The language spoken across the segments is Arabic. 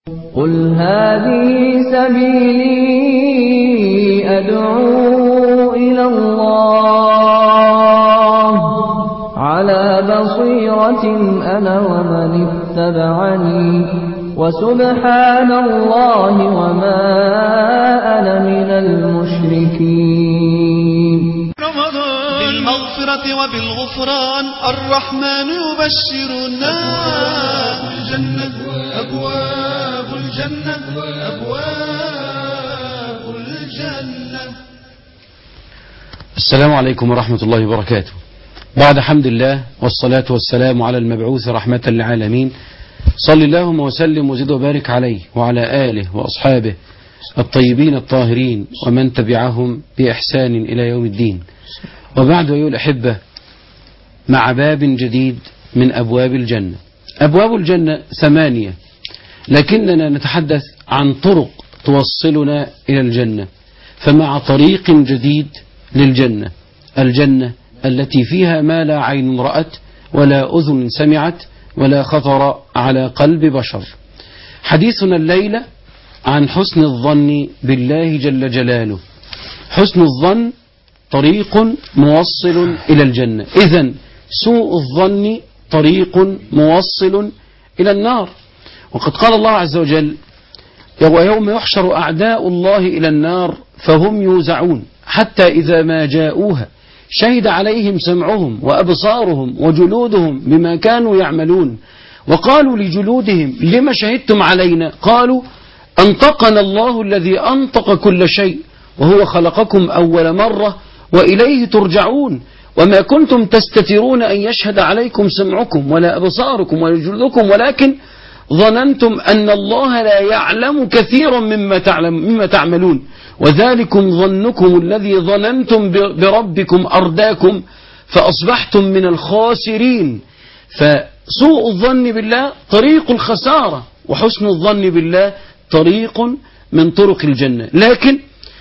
قل هذه سبيلي أدعو إلى الله على بصيرة أنا ومن اتبعني وسبحان الله وما أنا من المشركين. بالمغفرة وبالغفران الرحمن يبشرنا أبواب الجنة أبواب الجنة. السلام عليكم ورحمة الله وبركاته. بعد حمد الله والصلاة والسلام على المبعوث رحمة للعالمين، صل اللهم وسلم وزد وبارك عليه وعلى آله وأصحابه الطيبين الطاهرين ومن تبعهم بإحسان إلى يوم الدين. وبعد أيها الأحبة، مع باب جديد من أبواب الجنة. أبواب الجنة 8، لكننا نتحدث عن طرق توصلنا إلى الجنة. فمع طريق جديد للجنة، الجنة التي فيها ما لا عين رأت ولا أذن سمعت ولا خطر على قلب بشر. حديثنا الليلة عن حسن الظن بالله جل جلاله. حسن الظن طريق موصل إلى الجنة، إذن سوء الظن طريق موصل إلى النار. وقد قال الله عز وجل: ويوم يحشر أعداء الله إلى النار فهم يوزعون حتى إذا ما جاءوها شهد عليهم سمعهم وأبصارهم وجلودهم بما كانوا يعملون وقالوا لجلودهم لما شهدتم علينا؟ قالوا أنطقنا الله الذي أنطق كل شيء وهو خلقكم أول مرة وإليه ترجعون وما كنتم تستترون أن يشهد عليكم سمعكم ولا أبصاركم ولا جلودكم ولكن ظننتم أن الله لا يعلم كثيرا مما تعملون وذلكم ظنكم الذي ظننتم بربكم أرداكم فأصبحتم من الخاسرين. فسوء الظن بالله طريق الخسارة، وحسن الظن بالله طريق من طرق الجنة. لكن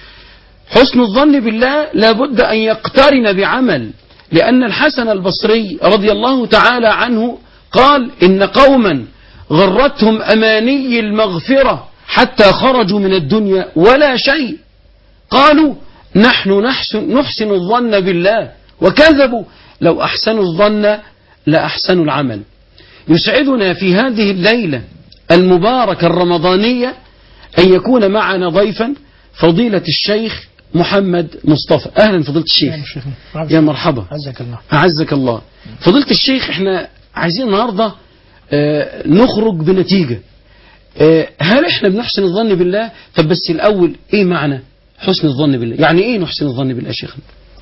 حسن الظن بالله لابد أن يقترن بعمل، لأن الحسن البصري رضي الله تعالى عنه قال: إن قوما غرتهم أماني المغفرة حتى خرجوا من الدنيا ولا شيء، قالوا نحن نحسن الظن بالله، وكذبوا، لو أحسنوا الظن لأحسنوا العمل. يسعدنا في هذه الليلة المباركة الرمضانية أن يكون معنا ضيفا فضيلة الشيخ محمد مصطفى. أهلا فضيلة الشيخ. يا مرحبا. عزك الله. أعزك الله. فضيلة الشيخ، احنا عايزين النهاردة نخرج بنتيجة. هل احنا بنحسن الظن بالله؟ طب بس الأول ايه معنى حسن الظن بالله؟ يعني ايه نحسن الظن بالله شيخنا؟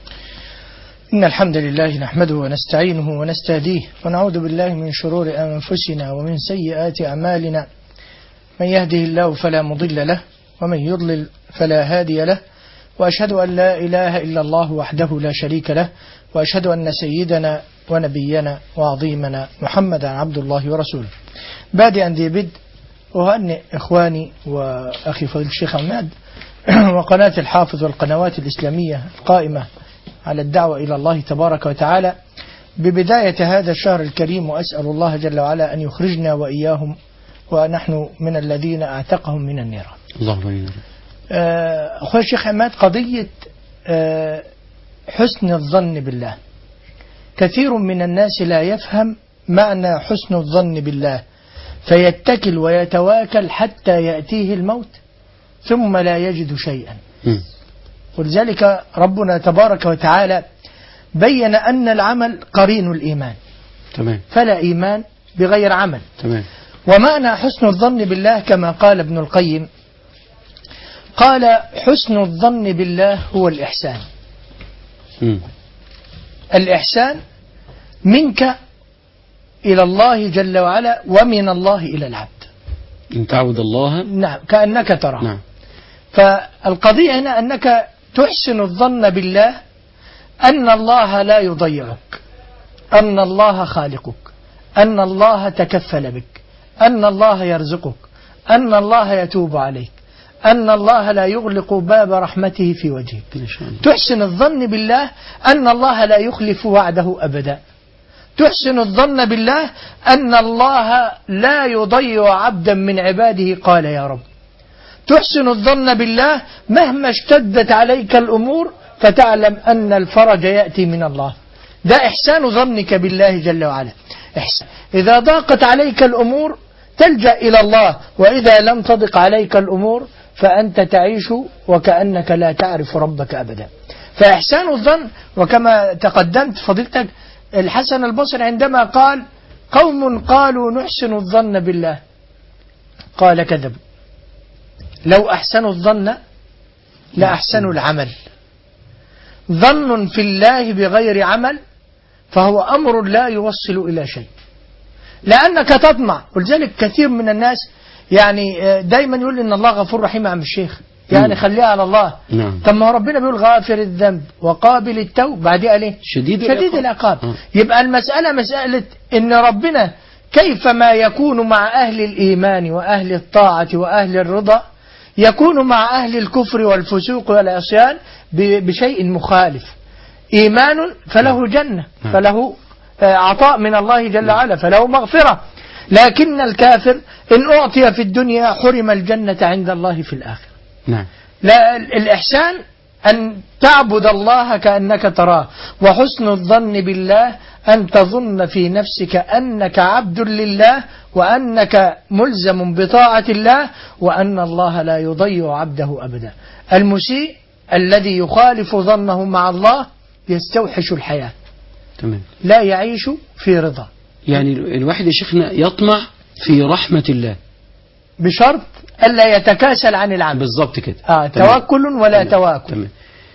إن الحمد لله نحمده ونستعينه ونستهديه ونعوذ بالله من شرور أنفسنا ومن سيئات أعمالنا. من يهده الله فلا مضل له ومن يضلل فلا هادي له، وأشهد أن لا إله إلا الله وحده لا شريك له، وأشهد أن سيدنا ونبينا وعظيمنا محمدا عبد الله ورسوله. بادئا ذي بدء أهنئ إخواني وأخي فضيلة الشيخ عماد وقناة الحافظ والقنوات الإسلامية القائمة على الدعوة إلى الله تبارك وتعالى ببداية هذا الشهر الكريم، وأسأل الله جل وعلا أن يخرجنا وإياهم ونحن من الذين أعتقهم من النيران. اللهم آمين. أخوي الشيخ عماد، قضية حسن الظن بالله، كثير من الناس لا يفهم معنى حسن الظن بالله، فيتكل ويتواكل حتى يأتيه الموت ثم لا يجد شيئا. ولذلك ربنا تبارك وتعالى بين أن العمل قرين الإيمان. تمام. فلا إيمان بغير عمل. تمام. ومعنى حسن الظن بالله كما قال ابن القيم، قال: حسن الظن بالله هو الإحسان. الإحسان منك إلى الله جل وعلا ومن الله إلى العبد. إن تعبد الله نعم كأنك تراه. نعم. فالقضية هنا أنك تحسن الظن بالله أن الله لا يضيعك، أن الله خالقك، أن الله تكفل بك، أن الله يرزقك، أن الله يتوب عليك، أن الله لا يغلق باب رحمته في وجهك. تحسن الظن بالله أن الله لا يخلف وعده أبدا، تحسن الظن بالله أن الله لا يضيع عبدا من عباده قال يا رب. تحسن الظن بالله مهما اشتدت عليك الأمور فتعلم أن الفرج يأتي من الله. ده إحسان ظنك بالله جل وعلا. إذا ضاقت عليك الأمور تلجأ إلى الله، وإذا لم تضق عليك الأمور فأنت تعيش وكأنك لا تعرف ربك أبدا. فإحسان الظن، وكما تقدمت فضيلتك الحسن البصري عندما قال قوم قالوا نحسن الظن بالله قال كذبوا، لو أحسنوا الظن لأحسنوا العمل. ظن في الله بغير عمل فهو أمر لا يوصل إلى شيء، لأنك تطمع. ولذلك كثير من الناس يعني دايما يقول إن الله غفور رحيم يا عم الشيخ، يعني خليها على الله. طب ما هو ربنا بيقول غافر الذنب وقابل التوب، بعديه قال ايه؟ شديد العقاب. يبقى المسألة مسألة إن ربنا كيفما يكون مع أهل الإيمان وأهل الطاعة وأهل الرضا يكون مع أهل الكفر والفسوق والعصيان بشيء مخالف. إيمان فله جنة، فله عطاء من الله جل وعلا، فله مغفرة. لكن الكافر إن أعطي في الدنيا حرم الجنة عند الله في الآخرة. نعم. لا، الإحسان أن تعبد الله كأنك تراه، وحسن الظن بالله أن تظن في نفسك أنك عبد لله وأنك ملزم بطاعة الله وأن الله لا يضيع عبده أبدا. المسيء الذي يخالف ظنه مع الله يستوحش الحياة. تمام. لا يعيش في رضا. يعني الواحد يا شيخنا يطمع في رحمة الله بشرط ألا يتكاسل عن العمل. بالضبط كده. توكل ولا تواكل. تمام.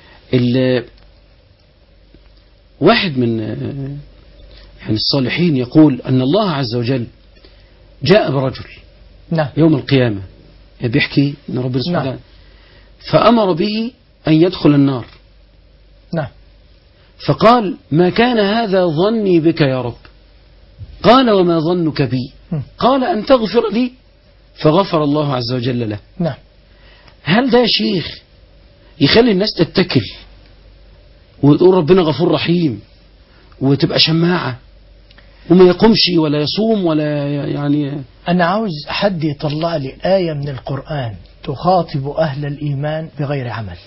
واحد من يعني الصالحين يقول أن الله عز وجل جاء برجل نعم. يوم القيامة، بيحكي أن ربنا سبحانه وتعالى فأمر به أن يدخل النار. نعم. فقال ما كان هذا ظني بك يا رب. قال وما ظنك بي؟ قال أن تغفر لي. فغفر الله عز وجل له. نعم. هل ده يا شيخ يخلي الناس تتكل وتقول ربنا غفور رحيم وتبقى شماعة وما يقومش ولا يصوم ولا يعني؟ أنا عاوز حد يطلع لي آية من القرآن تخاطب أهل الإيمان بغير عمل.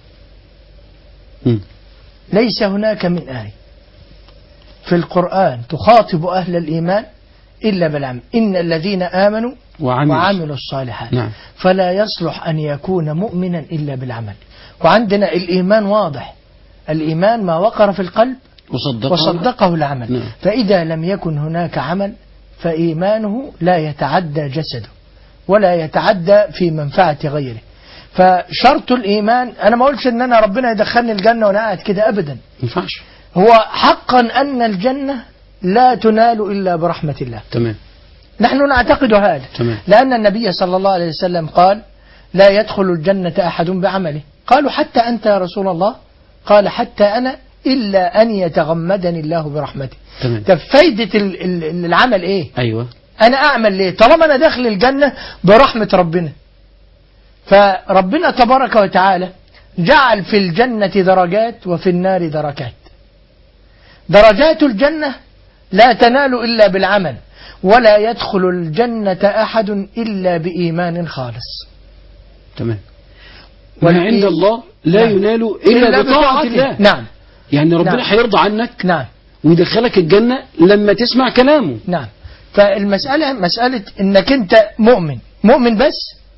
ليس هناك من آية في القرآن تخاطب أهل الإيمان إلا بالعمل. إن الذين آمنوا وعملوا الصالحات. نعم. فلا يصلح أن يكون مؤمنا إلا بالعمل. وعندنا الإيمان واضح، الإيمان ما وقر في القلب وصدقه العمل. نعم. فإذا لم يكن هناك عمل فإيمانه لا يتعدى جسده ولا يتعدى في منفعة غيره. فشرط الإيمان، أنا ما أقولش أن أنا ربنا يدخلني الجنة وأنا قاعد كده أبدا، ينفعش. هو حقا أن الجنة لا تنال إلا برحمة الله. تمام. نحن نعتقد هذا. تمام. لأن النبي صلى الله عليه وسلم قال لا يدخل الجنة أحد بعمله. قالوا حتى أنت يا رسول الله؟ قال حتى أنا إلا أن يتغمدني الله برحمته. تمام. طب فايدة العمل إيه؟ أيوة. أنا أعمل ليه طالما أنا داخل الجنة برحمة ربنا؟ فربنا تبارك وتعالى جعل في الجنة درجات وفي النار دركات. درجات الجنة لا تنال إلا بالعمل، ولا يدخل الجنة أحد إلا بإيمان خالص. تمام. وما عند الله لا ينال إلا بطاعة الله. نعم. يعني ربنا هيرضى عنك. نعم. ويدخلك الجنة لما تسمع كلامه. نعم. فالمسألة مسألة إنك أنت مؤمن بس،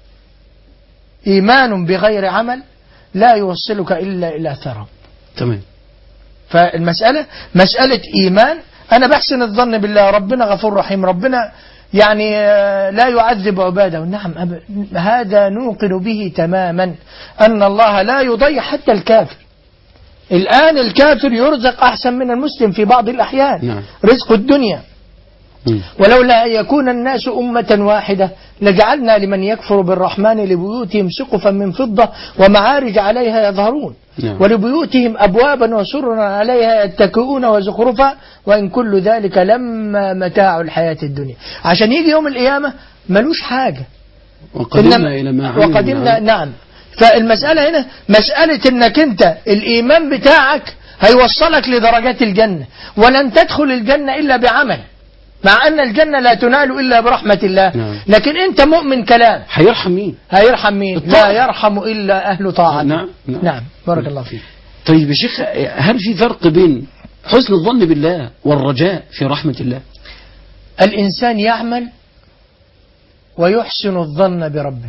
إيمان بغير عمل لا يوصلك إلا إلى ثرى. تمام. فالمسألة مسألة إيمان. أنا بحسن الظن بالله، ربنا غفور رحيم، ربنا يعني لا يعذب عباده. نعم، هذا نوقن به تماما أن الله لا يضيع حتى الكافر. الآن الكافر يرزق أحسن من المسلم في بعض الأحيان. نعم. رزق الدنيا. ولولا أن يكون الناس أمة واحدة لجعلنا لمن يكفر بالرحمن لبيوتهم سقفا من فضة ومعارج عليها يظهرون. نعم. ولبيوتهم أبوابا وسررا عليها يتكئون وزخرفا وإن كل ذلك لما متاع الحياة الدنيا. عشان يجي يوم القيامة ملوش حاجة. وقدمنا إلى ما عملوا. نعم. فالمسألة هنا مسألة انك انت الإيمان بتاعك هيوصلك لدرجات الجنة، ولن تدخل الجنة إلا بعمل، مع أن الجنة لا تنال إلا برحمة الله. نعم. لكن أنت مؤمن كلام، هيرحم مين؟ هيرحم مين؟ لا يرحم إلا أهل طاعته. نعم. نعم. بارك الله فيك. طيب يا شيخ، هل في فرق بين حسن الظن بالله والرجاء في رحمة الله؟ الإنسان يعمل ويحسن الظن بربه،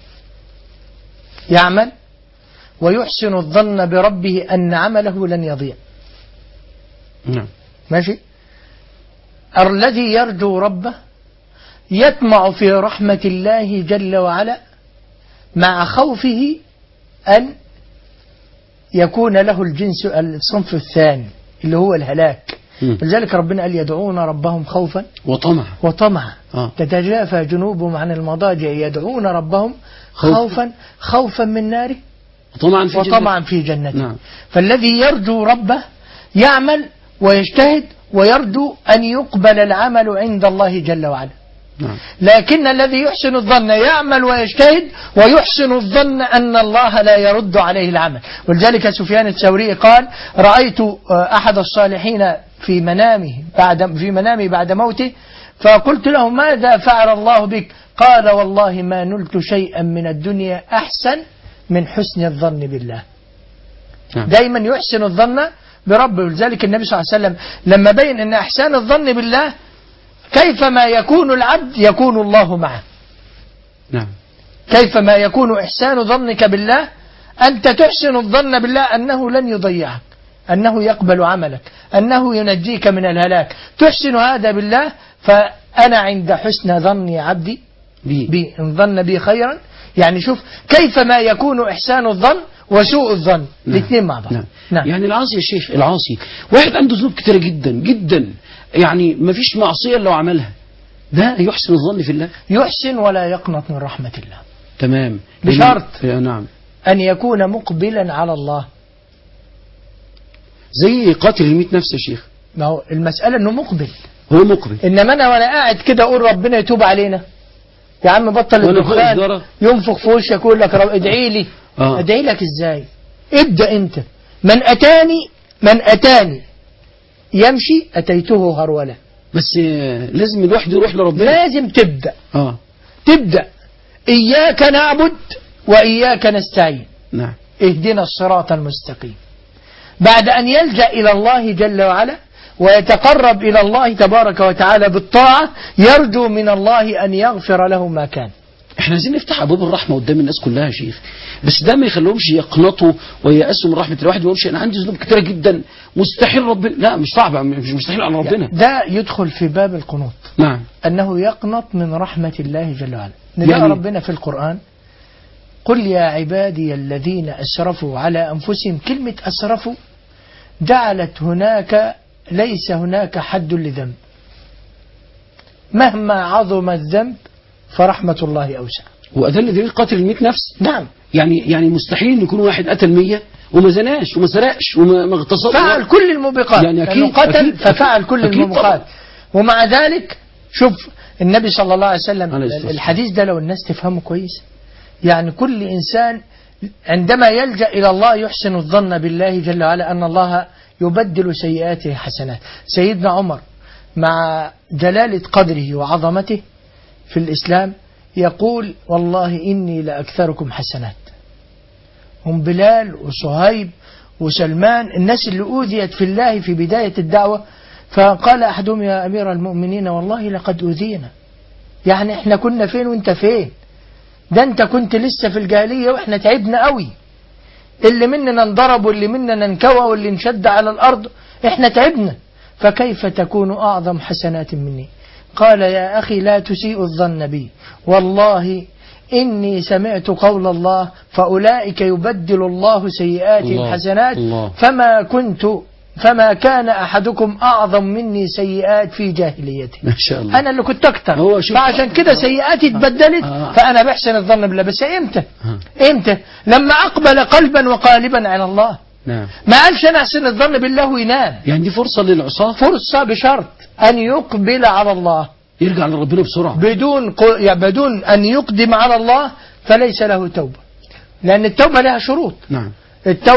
يعمل ويحسن الظن بربه أن عمله لن يضيع. نعم. ماشي. الذي يرجو ربه يطمع في رحمة الله جل وعلا مع خوفه أن يكون له الصنف الثاني اللي هو الهلاك. لذلك ربنا قال يدعون ربهم خوفا وطمعا. تتجافى جنوبهم عن المضاجع يدعون ربهم خوفا من ناره وطمعا في جنته. نعم. فالذي يرجو ربه يعمل ويجتهد ويرجو أن يقبل العمل عند الله جل وعلا. نعم. لكن الذي يحسن الظن يعمل ويجتهد ويحسن الظن أن الله لا يرد عليه العمل. ولذلك سفيان الثوري قال رأيت أحد الصالحين في منامي بعد موته، فقلت له ماذا فعل الله بك؟ قال والله ما نلت شيئا من الدنيا أحسن من حسن الظن بالله. دايما يحسن الظن بربه. ولذلك النبي صلى الله عليه وسلم لما بين أن إحسان الظن بالله كيفما يكون العبد يكون الله معه. نعم. كيفما يكون إحسان ظنك بالله أنت تحسن الظن بالله أنه لن يضيعك، أنه يقبل عملك، أنه ينجيك من الهلاك. تحسن هذا بالله. فأنا عند حسن ظن عبدي بي إن ظن بي خيرا. يعني شوف كيفما يكون إحسان الظن وسوء الظن الاثنين مع بعض. نعم. يعني العاصي يا شيخ، العاصي واحد عنده ذنوب كتيرة جدا جدا، يعني ما فيش معصية لو عملها، ده يحسن الظن في الله؟ يحسن ولا يقنط من رحمة الله. تمام. بشرط نعم أن يكون مقبلا على الله. زي قاتل ال100 نفس يا شيخ. ما هو المسألة أنه مقبل، هو مقبل. إنما أنا وأنا قاعد كده أقول ربنا يتوب علينا، يا عم بطل الدخان، ينفخ في وشك يقول لك ادعي لي. ادعي لك ازاي؟ ابدأ انت. من أتاني يمشي أتيته هرولة. بس لازم الواحد يروح لربنا، لازم تبدأ. تبدأ إياك نعبد وإياك نستعين. نعم. اهدنا الصراط المستقيم. بعد أن يلجأ إلى الله جل وعلا ويتقرب إلى الله تبارك وتعالى بالطاعة يرجو من الله أن يغفر له ما كان. احنا عايزين نفتح ابواب الرحمه قدام الناس كلها يا شيخ، بس ده ما يخليهمش يقنطوا ويأسوا من رحمه الواحد. ما يقولش انا عندي ذنوب كتيره جدا مستحيل ربنا، لا مش صعب، مش مستحيل على ربنا. ده يدخل في باب القنوط. نعم. انه يقنط من رحمه الله جل وعلا. نلاقي ربنا في القرآن قل يا عبادي الذين اسرفوا على انفسهم. كلمه اسرفوا جعلت هناك ليس هناك حد لذنب، مهما عظم الذنب فرحمة الله أوسع. وأدل دليل قاتل ال100 نفس. نعم. يعني مستحيل أن يكون واحد قتل 100 وما زناش وما سرقش وما اغتصب، فعل كل الموبقات. يعني أكيد قتل أكيد ففعل كل الموبقات. ومع ذلك شوف النبي صلى الله عليه وسلم الحديث ده لو الناس تفهمه كويس، يعني كل إنسان عندما يلجأ إلى الله يحسن الظن بالله جل وعلا أن الله يبدل سيئاته حسنات. سيدنا عمر مع جلالة قدره وعظمته في الإسلام يقول والله إني لأكثركم حسنات. هم بلال وصهيب وسلمان الناس اللي أوذيت في الله في بداية الدعوة، فقال أحدهم يا أمير المؤمنين والله لقد أوذينا، يعني احنا كنا فين وانت فين؟ ده انت كنت لسه في الجاهلية واحنا تعبنا قوي، اللي مننا انضرب واللي مننا انكوى واللي انشد على الأرض، احنا تعبنا، فكيف تكون أعظم حسنات مني؟ قال يا أخي لا تسيء الظن بي، والله إني سمعت قول الله فأولئك يبدل الله سيئاتهم حسنات فما كان أحدكم أعظم مني سيئات في جاهليته. ما شاء الله. أنا اللي كنت أكتر، فعشان كده سيئاتي اتبدلت. فأنا بحسن الظن بالله. بس إمتى؟ لما أقبل قلبا وقالبا على الله. نعم. ما قالش أنا أحسن الظن بالله وينام. يعني دي فرصة للعصاة، فرصة بشرط أن يقبل على الله، يرجع لربنا بسرعة، بدون أن يقدم على الله فليس له توبة، لأن التوبة لها شروط. نعم. التوبة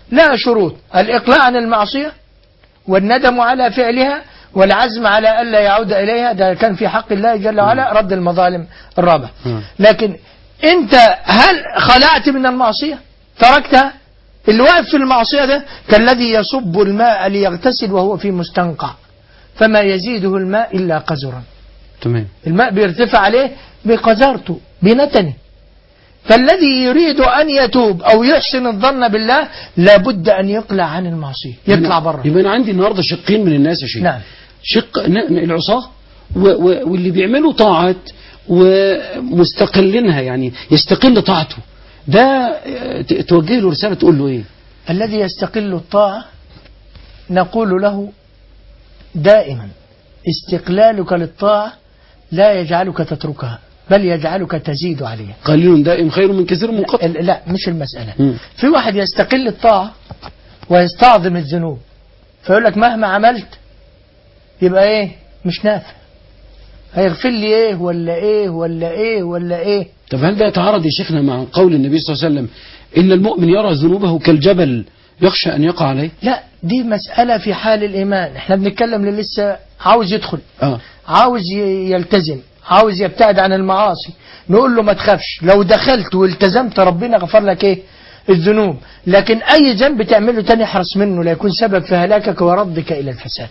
لها شروط: الإقلاع عن المعصية، والندم على فعلها، والعزم على ألا يعود إليها، ده كان في حق الله جل وعلا، رد المظالم الرابع. لكن أنت هل خلعت من المعصية تركتها؟ اللي واقف في المعصية ده كالذي يصب الماء ليغتسل وهو في مستنقع فما يزيده الماء إلا قذرا. تمام. الماء بيرتفع عليه بقذرته بنتنه. فالذي يريد أن يتوب أو يحسن الظن بالله لابد أن يقلع عن المعصية، يطلع بره. يبقى أنا عندي النهاردة شقين من الناس يا شيخ. نعم. شق العصاة واللي بيعملوا طاعات ومستقلينها، يعني يستقل طاعته، ده توجه له رسالة تقول له إيه؟ الذي يستقل الطاعة نقول له دائما استقلالك للطاعة لا يجعلك تتركها، بل يجعلك تزيد عليها. قليل دائم خير من كثير منقطع. لا مش المسألة. في واحد يستقل الطاعة ويستعظم الذنوب، فيقول لك مهما عملت يبقى ايه مش نافع، هيغفر لي ايه ولا ايه ولا ايه ولا ايه. طب هل ده يتعارض يا شيخنا مع قول النبي صلى الله عليه وسلم إن المؤمن يرى ذنوبه كالجبل يخشى أن يقع عليه؟ لا، دي مسألة في حال الإيمان. احنا بنتكلم اللي لسه عاوز يدخل، عاوز يلتزم، عاوز يبتعد عن المعاصي، نقول له ما تخافش، لو دخلت والتزمت ربنا غفر لك ايه الذنوب. لكن اي ذنب تعمله تاني احرص منه لا يكون سبب في هلاكك وردك الى الفساد.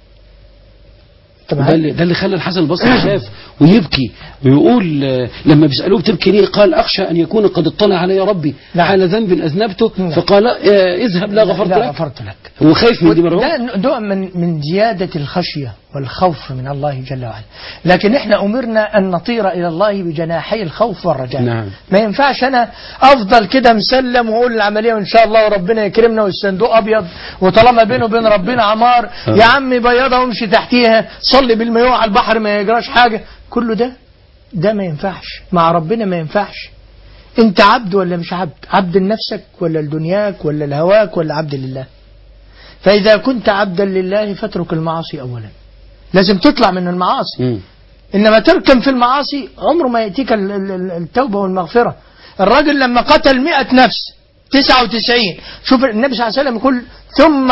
ده اللي خلى الحسن البصري شاف ويبكي ويقول لما بيسألوه بتبكي ليه؟ قال أخشى أن يكون قد اطلع علي ربي على ذنب أذنبته فقال اذهب لا غفرت لك. هو خايف من دي مرة. ده نوع من زيادة الخشية والخوف من الله جل وعلا. لكن احنا أمرنا أن نطير إلى الله بجناحي الخوف والرجاء. نعم. ما ينفعش أنا أفضل كده مسلم وأقول العملية وإن شاء الله وربنا يكرمنا والصندوق أبيض وطالما بينه وبين ربنا عمار يا عم بيضها وامشي تحتيها، صلي بالمايوه على البحر ما يجراش حاجة. كله ده ما ينفعش مع ربنا، ما ينفعش. انت عبد ولا مش عبد؟ عبد لنفسك ولا لدنياك ولا لهواك ولا عبد لله؟ فإذا كنت عبدا لله فاترك المعاصي أولا، لازم تطلع من المعاصي. إنما تركن في المعاصي عمره ما يأتيك التوبة والمغفرة. الراجل لما قتل 100 نفس 99، شوف النبي صلى الله عليه وسلم يقول ثم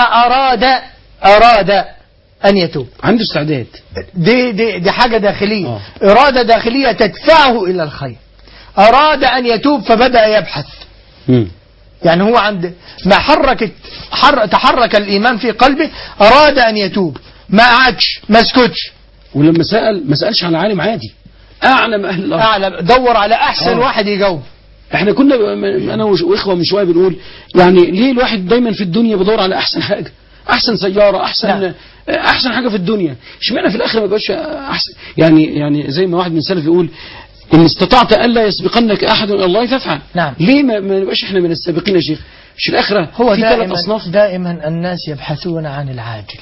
أراد أن يتوب، عنده استعداد. دي حاجة داخلية. إرادة داخلية تدفعه إلى الخير. أراد أن يتوب فبدأ يبحث. يعني هو عند ما تحرك الإيمان في قلبه، أراد أن يتوب، ما قعدش ما سكتش. ولما ما سألش على عالم عادي، أعلم أهل الأرض، أعلم، دور على أحسن واحد يجاوب. احنا كنا أنا وإخوة من شوية بنقول يعني ليه الواحد دايما في الدنيا بدور على أحسن حاجة، أحسن سيارة، أحسن حاجة في الدنيا، اشمعنى في الآخر ما بقاش أحسن؟ يعني زي ما واحد من السلف يقول إن استطعت ألا يسبقنك أحد إلى الله فافعل. نعم. ليه ما نبقاش إحنا من السابقين يا شيخ؟ مش الآخرة هو في 3 أصناف. دائما الناس يبحثون عن العاجل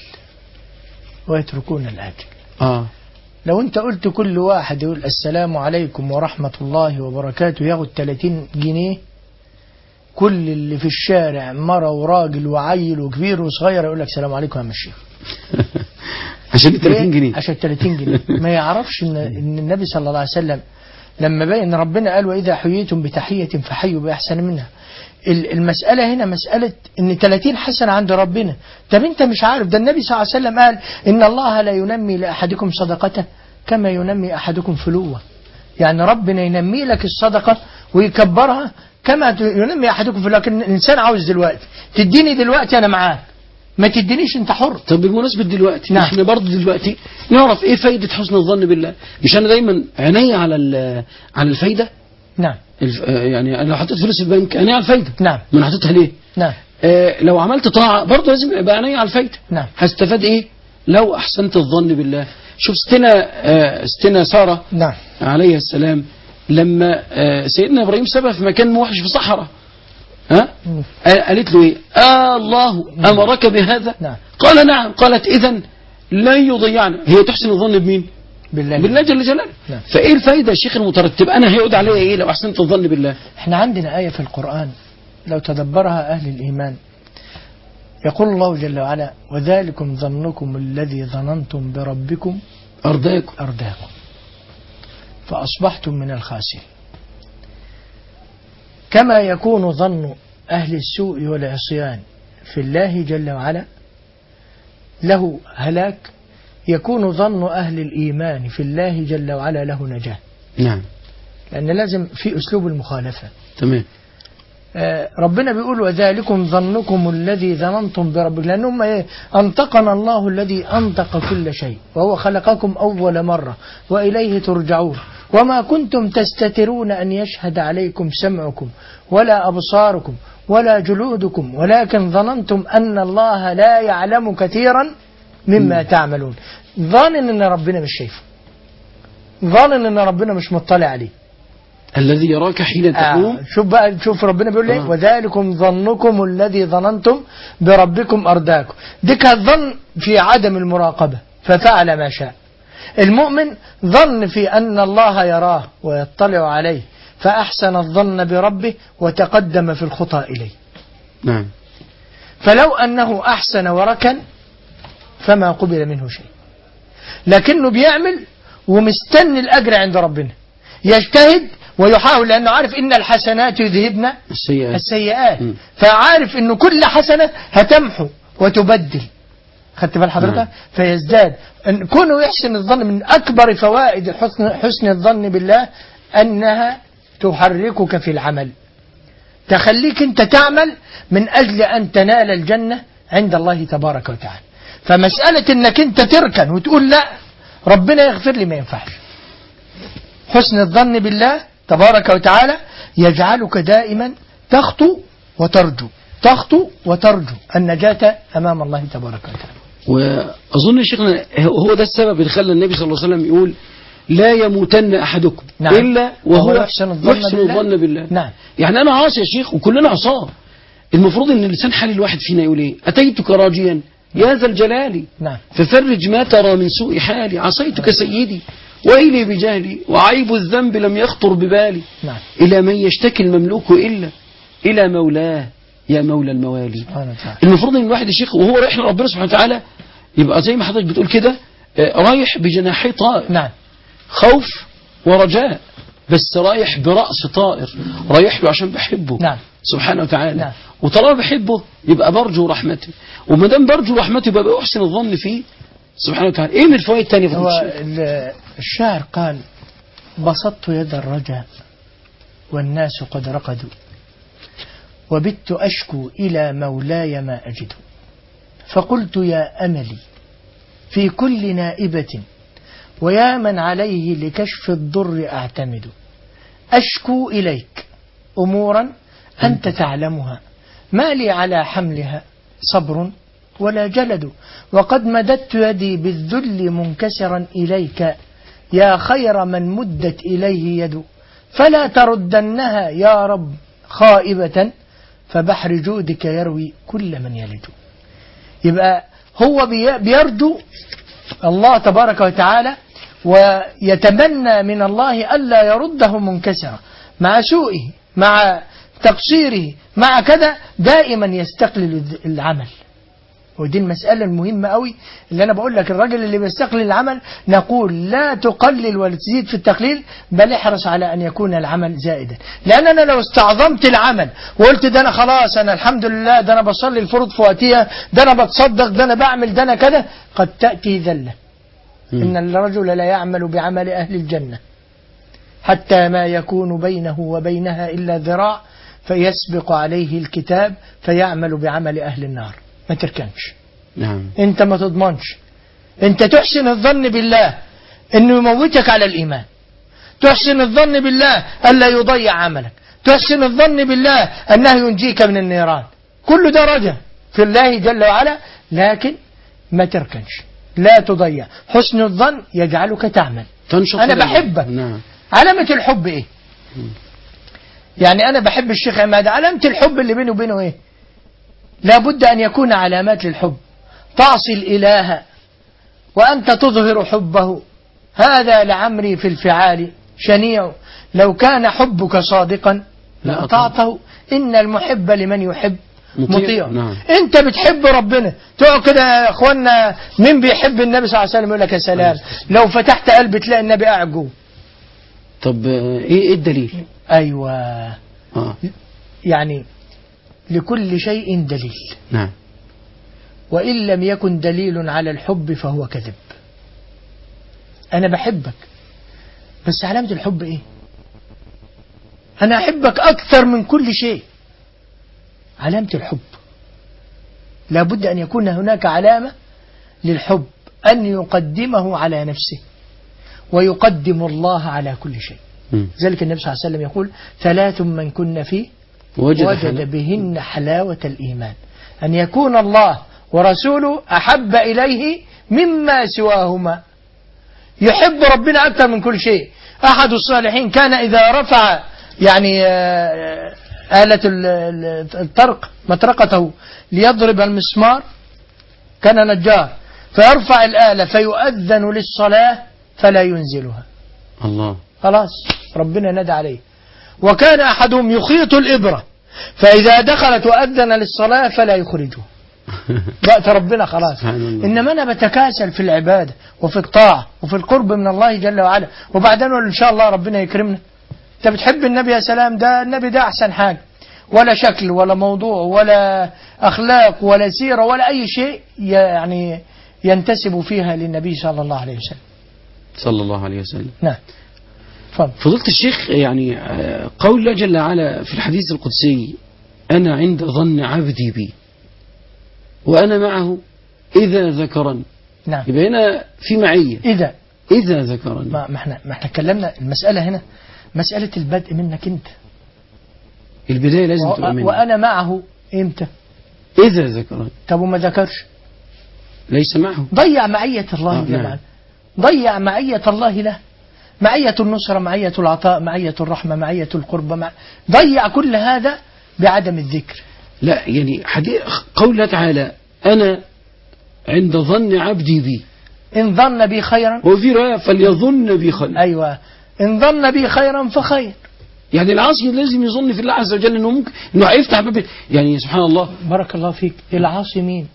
ويتركون الآجل. لو أنت قلت كل واحد يقول السلام عليكم ورحمة الله وبركاته ياخد 30 جنيه، كل اللي في الشارع مرة وراجل وعيل وكبير وصغير يقول لك السلام عليكم يا مشيخ. عشان 30 جنيه. عشان 30 جنيه. ما يعرفش إن النبي صلى الله عليه وسلم لما بين ربنا قال وإذا حييتم بتحية فحيوا بأحسن منها. المسألة هنا مسألة إن 30 حسنة عند ربنا. طب أنت مش عارف، ده النبي صلى الله عليه وسلم قال إن الله لا ينمي لأحدكم صدقته كما ينمي أحدكم فلوه. يعني ربنا ينمي لك الصدقة ويكبرها كما ينمي أحدكم فلوه. لكن الإنسان عاوز دلوقتي، تديني دلوقتي أنا معاك، ما تدينيش أنت حر. طب بمناسبة دلوقتي، نعم. احنا برضه دلوقتي نعرف إيه فايدة حسن الظن بالله. مش أنا دايما عيني على الفايدة. نعم. يعني لو حطيت فلوس في البنك عيني على الفايدة. نعم. ما أنا حطيتها ليه؟ نعم. لو عملت طاعة برضه لازم يبقى عيني على الفايدة. نعم. هستفاد إيه لو أحسنت الظن بالله؟ شوف ستنا سارة. نعم. عليه السلام لما سيدنا إبراهيم سبق في مكان موحش في صحراء، قالت له إيه؟ الله أمرك بهذا؟ نعم. قال نعم. قالت إذن لن يضيعنا. هي تحسن الظن بمين؟ بالله جل جلاله. نعم. فإيه الفايدة يا شيخ المترتب؟ أنا هيقعد عليها إيه لو أحسنت الظن بالله؟ احنا عندنا آية في القرآن لو تدبرها أهل الإيمان يقول الله جل وعلا وذلكم ظنكم الذي ظننتم بربكم أرداكم فأصبحتم من الخاسرين. كما يكون ظن أهل السوء والعصيان في الله جل وعلا له هلاك، يكون ظن أهل الإيمان في الله جل وعلا له نجاة. نعم. لأن لازم في أسلوب المخالفة. تمام. ربنا بيقول وذلكم ظنكم الذي ظننتم بربكم، لأنهم أنطقنا الله الذي أنطق كل شيء وهو خلقكم أول مرة وإليه ترجعون وما كنتم تستترون أن يشهد عليكم سمعكم ولا أبصاركم ولا جلودكم ولكن ظننتم أن الله لا يعلم كثيرا مما تعملون. ظانن أن ربنا مش شايفه، ظانن أن ربنا مش مطلع عليه. الذي يراك حين تقوم. شوف بقى، شوف ربنا بيقول ايه وذلكم ظنكم الذي ظننتم بربكم أرداكم. دي كان ظن في عدم المراقبة ففعل ما شاء. المؤمن ظن في أن الله يراه ويطلع عليه فأحسن الظن بربه وتقدم في الخطى إليه. نعم. فلو أنه أحسن وركن فما قبل منه شيء، لكنه بيعمل ومستني الأجر عند ربنا، يجتهد ويحاول لأنه عارف إن الحسنات يذهبن السيئات. فعارف إنه كل حسنة هتمحو وتبدل. خدت بال حضرتك؟ فيزداد. كونه يحسن الظن من أكبر فوائد حسن الظن بالله أنها تحركك في العمل، تخليك أنت تعمل من أجل أن تنال الجنة عند الله تبارك وتعالى. فمسألة أنك أنت تركن وتقول لا ربنا يغفر لي ما ينفعش. حسن الظن بالله تبارك وتعالى يجعلك دائما تخطو وترجو، تخطو وترجو النجاة أمام الله تبارك وتعالى. وأظن يا شيخنا هو ده السبب اللي خلى النبي صلى الله عليه وسلم يقول لا يموتن أحدكم نعم. إلا وهو يحسن الظن بالله. نعم. يعني أنا عاصي يا شيخ وكلنا عصاه، المفروض أن لسان حال الواحد فينا يقول إيه؟ أتيتك راجيا يا ذا الجلال نعم. ففرج ما ترى من سوء حالي، عصيتك سيدي وإلي بجهلي وعيب الذنب لم يخطر ببالي. نعم. إلى من يشتكي المملوك إلا إلى مولاه يا مولى الموالي. المفروض ان الواحد يا شيخ وهو رايح لربنا سبحانه وتعالى يبقى زي ما حضرتك بتقول كده رايح بجناحي طائر. نعم. خوف ورجاء، بس رايح برأس طائر، رايح له عشان بحبه. نعم. سبحانه وتعالى. نعم. وطالما بحبه يبقى برجو رحمته، وما دام برجو رحمته يبقى بأحسن الظن فيه سبحانه وتعالى. ايه من الفوائد الثانيه في هو الشاعر قال بسطت يد الرجاء والناس قد رقدوا وبت أشكو إلى مولاي ما أجد، فقلت يا أملي في كل نائبة ويا من عليه لكشف الضر أعتمد، أشكو إليك أمورا أنت تعلمها ما لي على حملها صبر ولا جلد، وقد مددت يدي بالذل منكسرا إليك يا خير من مدت إليه يد، فلا تردنها يا رب خائبة فبحر جودك يروي كل من يلج. يبقى هو بيرجو الله تبارك وتعالى ويتمنى من الله ألا يرده منكسرا مع سوءه مع تقصيره مع كذا، دائما يستقلل العمل. ودي المسألة المهمة قوي اللي أنا بقول لك، الراجل اللي بيستقلل العمل نقول لا تقلل ولا تزيد في التقليل، بل احرص على أن يكون العمل زائدا. لأن أنا لو استعظمت العمل وقلت ده أنا خلاص أنا الحمد لله ده أنا بصلي الفروض في وقتها، ده أنا بتصدق، ده أنا بعمل، ده أنا كذا، قد تأتي ذلة. إن الرجل لا يعمل بعمل أهل الجنة حتى ما يكون بينه وبينها إلا ذراع فيسبق عليه الكتاب فيعمل بعمل أهل النار. ما تركنش. نعم. انت ما تضمنش. انت تحسن الظن بالله انه يموتك على الايمان، تحسن الظن بالله الا يضيع عملك، تحسن الظن بالله انه ينجيك من النيران. كل درجة في الله جل وعلا، لكن ما تركنش، لا تضيع. حسن الظن يجعلك تعمل. انا بحبك. نعم. علامة الحب ايه؟ يعني انا بحب الشيخ عماد، علامة الحب اللي بيني وبينه ايه؟ لابد أن يكون علامات للحب. تعصي الإله وأنت تظهر حبه، هذا لعمري في الفعال شنيع، لو كان حبك صادقا لأطعته، إن المحب لمن يحب مطيع. نعم. أنت بتحب ربنا، تقعد كده يا أخوانا، من بيحب النبي صلى الله عليه وسلم يقول لك يا سلام لو فتحت قلب تلاقي النبي قاعد جوه. طب إيه الدليل؟ أيوة. يعني لكل شيء دليل، نعم. وإن لم يكن دليل على الحب فهو كذب. أنا بحبك، بس علامة الحب إيه؟ أنا أحبك أكثر من كل شيء. علامة الحب لابد أن يكون هناك علامة للحب، أن يقدمه على نفسه ويقدم الله على كل شيء. ذلك النبي صلى الله عليه وسلم يقول: 3 من كن فيه وجد بهن حلاوة الإيمان، أن يكون الله ورسوله أحب إليه مما سواهما. يحب ربنا أكثر من كل شيء. أحد الصالحين كان إذا رفع يعني آلة الطرق مطرقته ليضرب المسمار، كان نجار، فيرفع الآلة فيؤذن للصلاة فلا ينزلها. الله. خلاص ربنا ندى عليه. وكان أحدهم يخيط الإبرة، فإذا دخلت وأذن للصلاة فلا يخرجها. بقت ربنا خلاص. إنما أنا بتكاسل في العبادة وفي الطاعة وفي القرب من الله جل وعلا، وبعدين إن شاء الله ربنا يكرمنا. أنت بتحب النبي يا سلام، ده النبي ده أحسن حاجة، ولا شكل ولا موضوع ولا أخلاق ولا سيرة ولا أي شيء يعني ينتسب فيها للنبي صلى الله عليه وسلم. صلى الله عليه وسلم. نعم. فضيلة الشيخ، يعني قول الله جل وعلا في الحديث القدسي: أنا عند ظن عبدي بي وأنا معه إذا ذكرني. نعم. يبقى هنا في معية. إذا ذكرني. ما احنا اتكلمنا المسألة هنا مسألة البدء منك أنت. البداية لازم تبقى منك. وأنا معه إمتى؟ إذا ذكرني. طب وما ذكرش؟ ليس معه. ضيع معية الله جل وعلا. ضيع معية الله له. معية النصرة، معية العطاء، معية الرحمة، معية القربة، ضيع كل هذا بعدم الذكر. لا يعني قول الله تعالى: أنا عند ظن عبدي بي إن ظن بي خيرا، وفي رواية فليظن بي خيرا. أيوة، إن ظن بي خيرا فخير. يعني العاصي لازم يظن في الله عز وجل إنه ممكن إنه هيفتح باب، يعني سبحان الله. بارك الله فيك. العاصي مين؟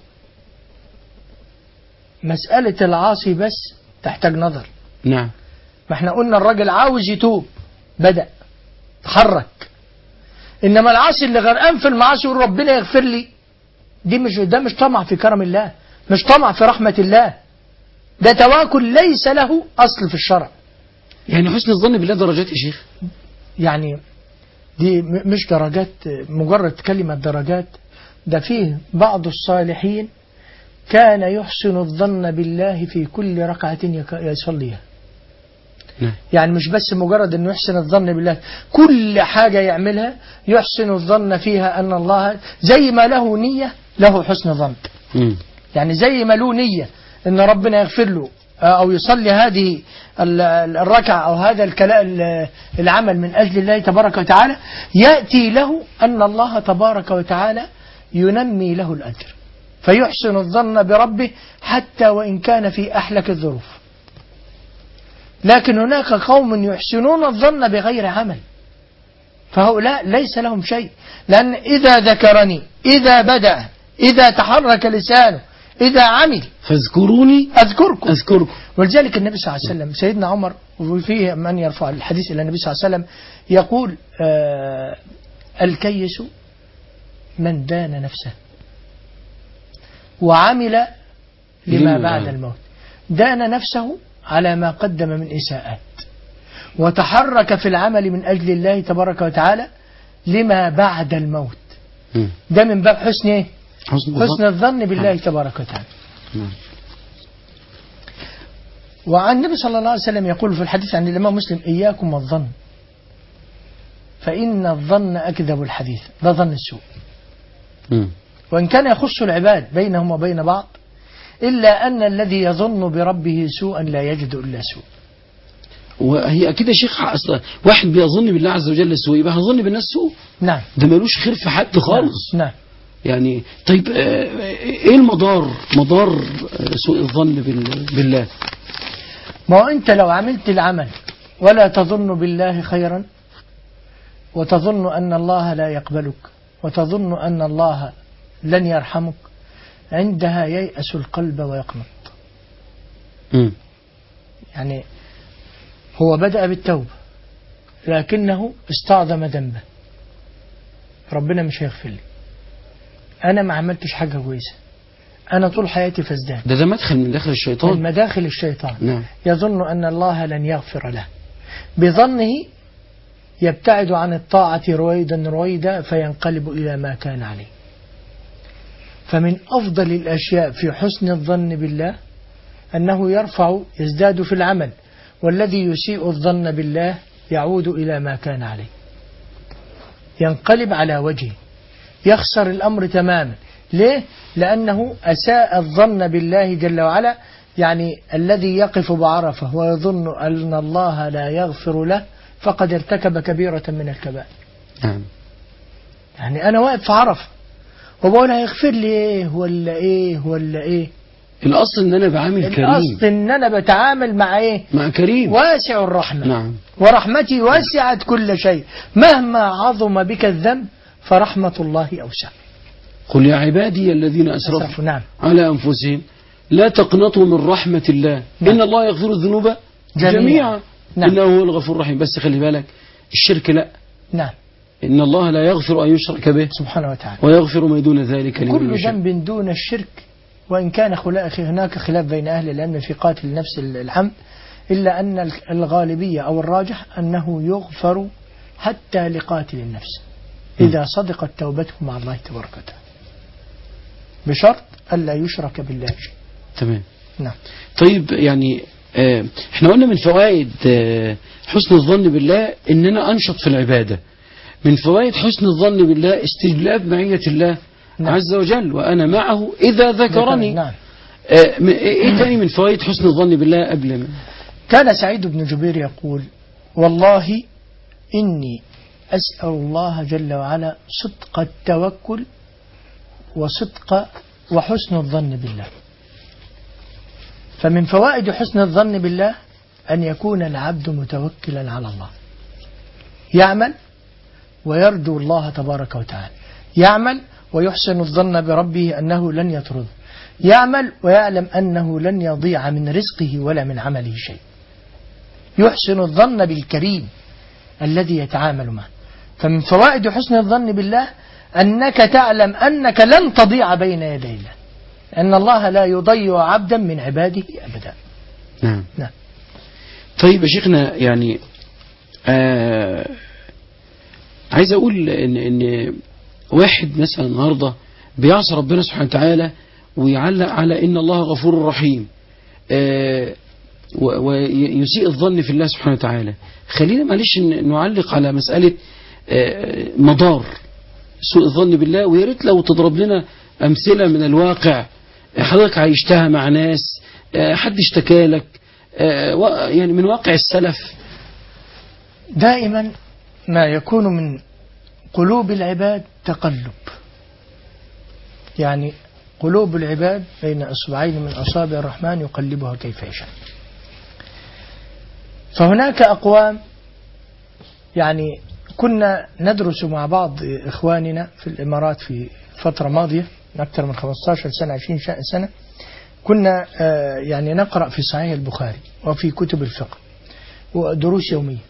مسألة العاصي بس تحتاج نظر. نعم. ما احنا قلنا الراجل عاوز يتوب، بدأ تحرك. إنما العاصي اللي غرقان في المعاصي يقول ربنا يغفر لي، ده مش طمع في كرم الله، مش طمع في رحمة الله، ده تواكل ليس له أصل في الشرع. يعني حسن الظن بالله درجات يا شيخ؟ يعني دي مش درجات، مجرد كلمة درجات. ده فيه بعض الصالحين كان يحسن الظن بالله في كل ركعة يصليها. يعني مش بس مجرد أنه يحسن الظن بالله، كل حاجة يعملها يحسن الظن فيها أن الله زي ما له نية له حسن ظن. يعني زي ما له نية أن ربنا يغفر له أو يصلي هذه الركعة أو هذا العمل من أجل الله تبارك وتعالى، يأتي له أن الله تبارك وتعالى ينمي له الأجر، فيحسن الظن بربه حتى وإن كان في أحلك الظروف. لكن هناك قوم يحسنون الظن بغير عمل، فهؤلاء ليس لهم شيء، لأن إذا ذكرني، إذا بدأ، إذا تحرك لسانه، إذا عمل فاذكروني أذكركم. ولذلك النبي صلى الله عليه وسلم سيدنا عمر، وفيه من يرفع الحديث إلى النبي صلى الله عليه وسلم يقول: الكيس من دان نفسه وعمل لما بعد الموت. دان نفسه على ما قدم من إساءات، وتحرك في العمل من أجل الله تبارك وتعالى لما بعد الموت. ده من باب حسن إيه؟ حسن الظن بالله تبارك وتعالى. وعن النبي صلى الله عليه وسلم يقول في الحديث عن الإمام مسلم: إياكم والظن فإن الظن أكذب الحديث. ده ظن السوء، وإن كان يخص العباد بينهم وبين بعض، إلا أن الذي يظن بربه سوءا لا يجد إلا سوء. وهي أكيد يا شيخ، أصلا واحد بيظن بالله عز وجل سوء يبقى هيظن بالناس سوء. نعم. ده ملوش خير في حد خالص. نعم. يعني طيب إيه مدار سوء الظن بالله؟ ما هو أنت لو عملت العمل ولا تظن بالله خيرا، وتظن أن الله لا يقبلك، وتظن أن الله لن يرحمك، عندها ييأس القلب ويقنط. يعني هو بدأ بالتوبة لكنه استعظم ذنبه، ربنا مش هيغفر لي، أنا ما عملتش حاجة كويسة، أنا طول حياتي فسدان. ده مدخل من داخل الشيطان، من مداخل الشيطان. نعم. يظن أن الله لن يغفر له، بظنه يبتعد عن الطاعة رويدا رويدا فينقلب إلى ما كان عليه. فمن أفضل الأشياء في حسن الظن بالله أنه يزداد في العمل، والذي يسيء الظن بالله يعود إلى ما كان عليه، ينقلب على وجهه، يخسر الأمر تماما. ليه؟ لأنه أساء الظن بالله جل وعلا. يعني الذي يقف بعرفة ويظن أن الله لا يغفر له فقد ارتكب كبيرة من الكبائر. نعم. يعني أنا واقف في عرفة وبقول هيغفر لي إيه ولا إيه ولا إيه. الأصل إن أنا بعامل كريم، الأصل إن أنا بتعامل مع إيه؟ مع كريم واسع الرحمة. نعم. ورحمتي وسعت كل شيء، مهما عظم بك الذنب فرحمة الله أوسع. قل يا عبادي الذين أسرفوا نعم. على أنفسهم لا تقنطوا من رحمة الله، نعم. إن الله يغفر الذنوب جميعا. نعم. إنه هو الغفور الرحيم. بس خلي بالك الشرك لا، نعم. إن الله لا يغفر أن يشرك به سبحانه وتعالى، ويغفر ما دون ذلك لمن كل يشاء. ذنب دون الشرك، وإن كان هناك خلاف بين أهل العلم في قاتل نفس العمد، إلا أن الغالبية أو الراجح أنه يغفر حتى لقاتل النفس إذا صدقت توبته مع الله تبارك وتعالى، بشرط ألا يشرك بالله شيء. تمام. نعم. طيب يعني احنا قلنا من فوائد حسن الظن بالله اننا انشط في العبادة. من فوائد حسن الظن بالله استجلاب معية الله نعم. عز وجل، وأنا معه إذا ذكرني. نعم. ايه تاني من فوائد حسن الظن بالله قبل ما؟ كان سعيد بن جبير يقول: والله إني أسأل الله جل وعلا صدق التوكل وحسن الظن بالله. فمن فوائد حسن الظن بالله أن يكون العبد متوكلا على الله، يعمل ويرجو الله تبارك وتعالى، يعمل ويحسن الظن بربه أنه لن يطرده، يعمل ويعلم أنه لن يضيع من رزقه ولا من عمله شيء، يحسن الظن بالكريم الذي يتعامل معه. فمن فوائد حسن الظن بالله أنك تعلم أنك لن تضيع بين يدي الله، أن الله لا يضيع عبدا من عباده أبدا. نعم. نعم. طيب يا شيخنا، يعني عايز أقول إن واحد مثلا النهاردة بيعصى ربنا سبحانه وتعالى ويعلق على إن الله غفور رحيم، ويسيء الظن في الله سبحانه وتعالى. خلينا معلش نعلق على مسألة مضار سوء الظن بالله، ويا ريت لو تضرب لنا أمثلة من الواقع حضرتك عايشتها مع ناس، حد اشتكى لك، يعني من واقع السلف. دائما ما يكون من قلوب العباد تقلب، يعني قلوب العباد بين أصبعين من أصابع الرحمن يقلبها كيف يشاء. فهناك أقوام، يعني كنا ندرس مع بعض إخواننا في الإمارات في فترة ماضية أكثر من 15 سنة 20 سنة، كنا يعني نقرأ في صحيح البخاري وفي كتب الفقه ودروس يومية،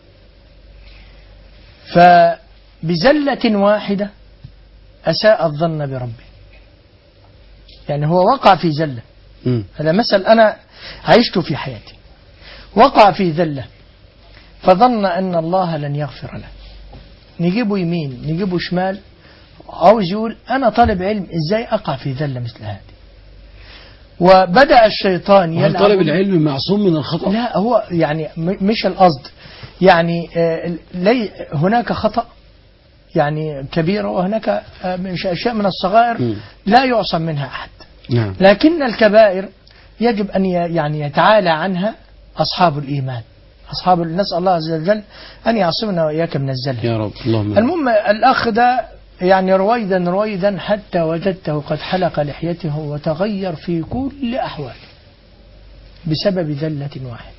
فبزلة واحدة أساء الظن بربه، يعني هو وقع في زلة. هذا مثل أنا عشت في حياتي، وقع في ذلة فظن أن الله لن يغفر له، نجيبه يمين نجيبه شمال، عاوز يقول أنا طالب علم إزاي أقع في ذلة مثل هذه. وبدأ الشيطان يلعب. طالب العلم معصوم من الخطأ؟ لا، هو يعني مش القصد، يعني هناك خطأ يعني كبيرة، وهناك أشياء من الصغائر لا يعصم منها أحد. نعم. لكن الكبائر يجب أن يعني يتعالى عنها أصحاب الإيمان، نسأل الله عز وجل أن يعصمنا وإياك من الزلل يا رب. اللهم. المهم الأخ ده يعني رويدا حتى وجدته قد حلق لحيته وتغير في كل أحواله بسبب ذلة واحدة،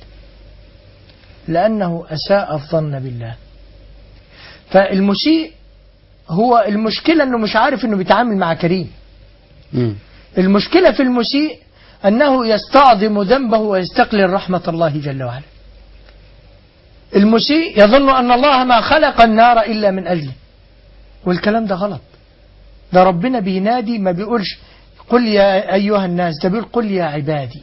لأنه أساء الظن بالله. فالمسيء هو المشكلة أنه مش عارف أنه بيتعامل مع كريم. المشكلة في المسيء أنه يستعظم ذنبه ويستقلل رحمة الله جل وعلا. المسيء يظن أن الله ما خلق النار إلا من أجله، والكلام ده غلط. ده ربنا بينادي، ما بيقولش قل يا أيها الناس، ده بيقول قل يا عبادي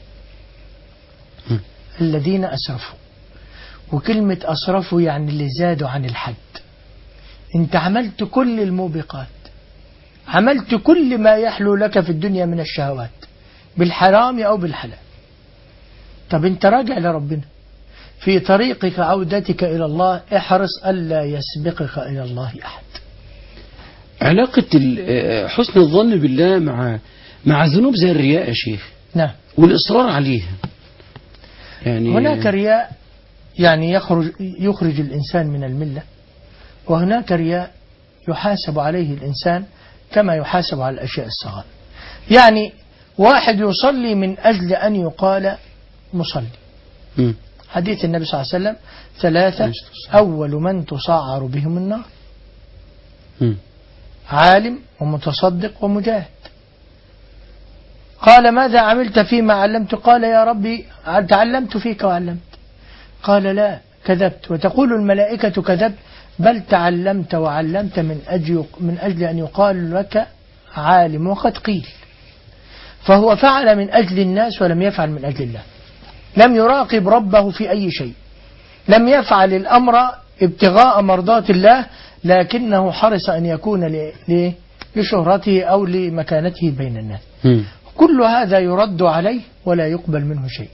الذين أسرفوا. وكلمة أسرفوا يعني اللي زادوا عن الحد. انت عملت كل الموبقات، عملت كل ما يحلو لك في الدنيا من الشهوات بالحرام أو بالحلال. طب انت راجع لربنا في طريقك عودتك إلى الله، احرص ألا يسبقك إلى الله أحد. علاقة حسن الظن بالله مع ذنوب زي الرياء يا شيخ. نعم. والإصرار عليها. يعني هناك رياء يعني يخرج الإنسان من الملة، وهناك رياء يحاسب عليه الإنسان كما يحاسب على الأشياء الصغيرة. يعني واحد يصلي من أجل أن يقال مصلي. حديث النبي صلى الله عليه وسلم 3 أول من تصعر بهم النار: عالم ومتصدق ومجاهد. قال ماذا عملت فيما علمت؟ قال يا ربي تعلمت فيك وعلمت. قال لا كذبت، وتقول الملائكة كذبت، بل تعلمت وعلمت من أجل أن يقال لك عالم، وقد قيل. فهو فعل من أجل الناس ولم يفعل من أجل الله، لم يراقب ربه في أي شيء، لم يفعل الأمر ابتغاء مرضات الله، لكنه حرص أن يكون لشهرته أو لمكانته بين الناس. كل هذا يرد عليه ولا يقبل منه شيء.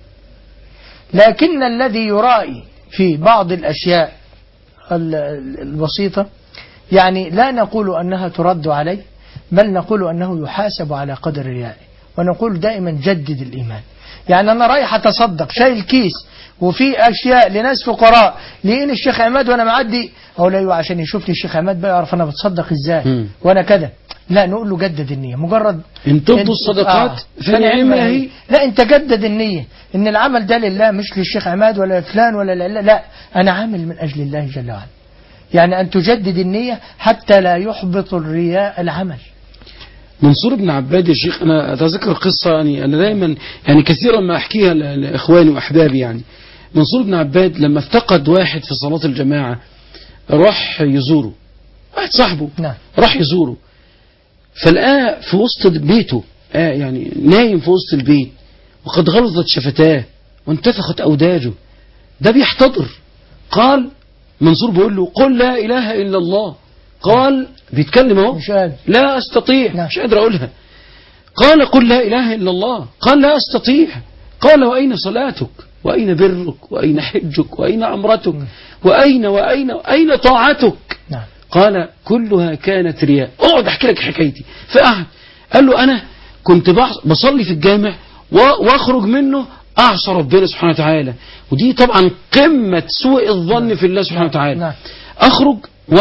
لكن الذي يرائي في بعض الأشياء البسيطة يعني لا نقول أنها ترد عليه، بل نقول أنه يحاسب على قدر ريائه. ونقول دائما جدد الإيمان. يعني أنا رايح أتصدق شايل كيس وفي أشياء لناس فقراء، لين الشيخ عماد وأنا معدي أو لا عشان يشوف لي الشيخ عماد بقى يعرف أنا بتصدق إزاي وأنا كذا. لا، نقول له جدد النية. مجرد إن تبدوا الصدقات فنعمها هي. لا، أنت جدد النية إن العمل ده لله، مش للشيخ عماد ولا فلان ولا لا، أنا عامل من أجل الله جل وعلا. يعني أن تجدد النية حتى لا يحبط الرياء العمل. منصور بن عباد يا شيخ، أنا أتذكر قصة يعني أنا دائما يعني كثيرا ما أحكيها لإخواني وأحبابي. يعني منصور بن عباد لما افتقد واحد في صلاة الجماعة راح يزوره، واحد صاحبه راح يزوره، فلقاه في وسط بيته يعني نايم في وسط البيت، وقد غلظت شفتاه وانتفخت أوداجه، ده بيحتضر. قال منصور بيقول له قل لا إله إلا الله. قال بيتكلم اهو لا أستطيع، مش قادر أقولها. قال قل لا إله إلا الله. قال لا أستطيع. قال وأين صلاتك وأين برك وأين حجك وأين عمرتك وأين طاعتك؟ قال كلها كانت رياء. اقعد احكي لك حكايتي. فقعد قال له أنا كنت بصلي في الجامع واخرج منه أعصى ربنا سبحانه وتعالى، ودي طبعا قمة سوء الظن في الله سبحانه وتعالى. أخرج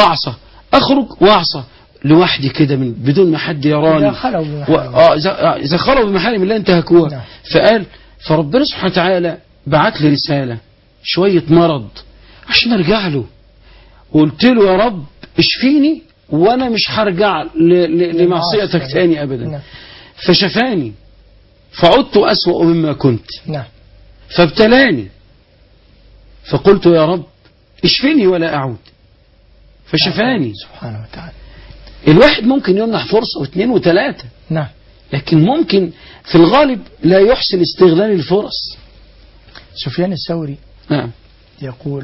وأعصى لوحدي كده بدون ما حد يراني، إذا خلوا بمحارم الله انتهكوها. فقال فربنا سبحانه وتعالى بعت لي رسالة شوية مرض عشان أرجع له، وقلت له يا رب اشفيني وأنا مش هرجع لمعصيتك تاني أبدا. فشفاني فعدت أسوأ مما كنت، فابتلاني فقلت يا رب اشفيني ولا أعود، فشفاني سبحانه وتعالى. الواحد ممكن يمنح فرصة واثنين وثلاثة، لكن ممكن في الغالب لا يحسن استغلال الفرص. سفيان الثوري يقول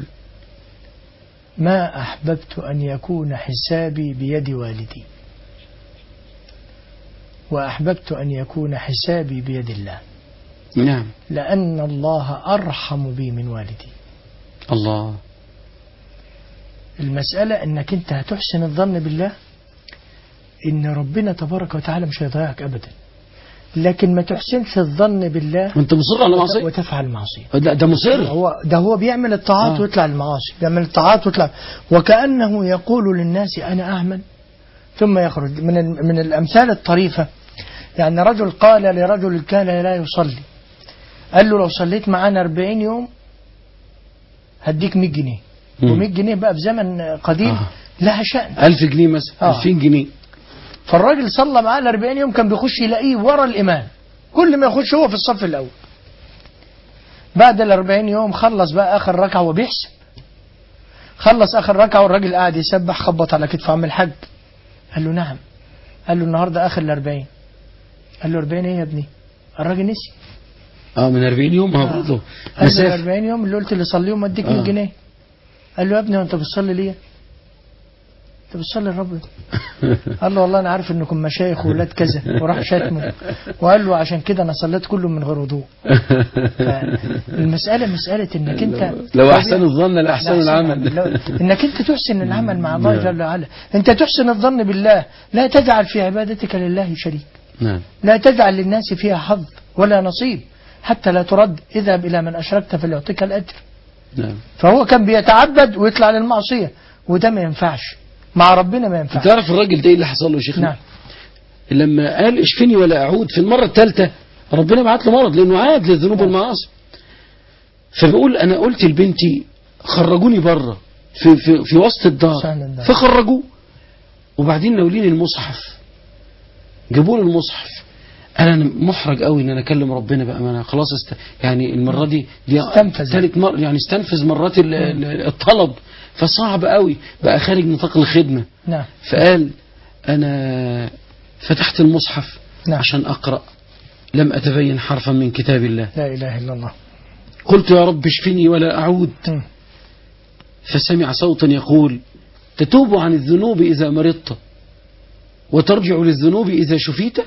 ما أحببت أن يكون حسابي بيد والدي، وأحببت أن يكون حسابي بيد الله. لأن الله أرحم بي من والدي. الله. المسألة أنك أنت هتحسن الظن بالله إن ربنا تبارك وتعالى مش هيضيعك أبدا، لكن ما تحسنش الظن بالله وانت مصر على معصية وتفعل معصية. ده مصر. هو بيعمل الطاعات ويطلع المعاصي، بيعمل الطاعات ويطلع، وكأنه يقول للناس أنا أعمل ثم يخرج. من الأمثال الطريفة يعني رجل قال لرجل كان لا يصلي، قال له لو صليت معانا 40 يوم هديك 100 جنيه. و100 جنيه بقى في زمن قديم لها شأن. 1000 جنيه مثلا، 2000 جنيه. فالراجل صلى معاه 40 يوم، كان بيخش يلاقيه ورا الإمام، كل ما يخش هو في الصف الأول. بعد 40 يوم خلص بقى آخر ركعة وبيحسب، خلص آخر ركعة والراجل قاعد يسبح، خبط على كتفه عم الحاج. قال له نعم. قال له النهاردة آخر 40. قال له 40 إيه يا ابني؟ الراجل نسي. من 40 يوم برضه قال له 40 يوم اللي قلت اللي صليهم اديك 100 جنيه. قال له يا ابني وانت بتصلي ليه؟ انت بتصلي لربنا. قال له والله انا عارف انكم مشايخ وولاد كذا، وراح شاتمه وقال له عشان كده انا صليت كله من غير وضوء. المسألة مسألة انك انت لو احسن الظن لاحسن العمل، انك انت تحسن العمل مع الله جل وعلا، انت تحسن الظن بالله، لا تجعل في عبادتك لله شريك، لا تجعل للناس فيها حظ ولا نصيب حتى لا ترد، اذهب الى من اشركت فليعطيك الاجر. فهو كان بيتعبد ويطلع للمعصية، وده ما ينفعش مع ربنا، ما ينفعش. تعرف الراجل ده ايه اللي حصل له يا شيخنا؟ نعم. لما قال اشفني ولا اعود في المره الثالثه ربنا بعت له مرض لانه عاد للذنوب والمعاصي. فبقول انا قلت لبنتي خرجوني بره في وسط الدار، فخرجوه وبعدين ناولين المصحف، جابوا له المصحف. انا محرج قوي ان انا اكلم ربنا بقى، ما انا خلاص يعني المره دي ثالث مره، يعني استنفذ مرات الطلب، فصعب قوي بقى خارج نطاق الخدمه. نعم. فقال انا فتحت المصحف عشان اقرا، لم اتبين حرفا من كتاب الله. لا اله الا الله. قلت يا رب اشفني ولا اعود. فسمع صوتا يقول تتوب عن الذنوب اذا مرضت وترجع للذنوب اذا شفيت،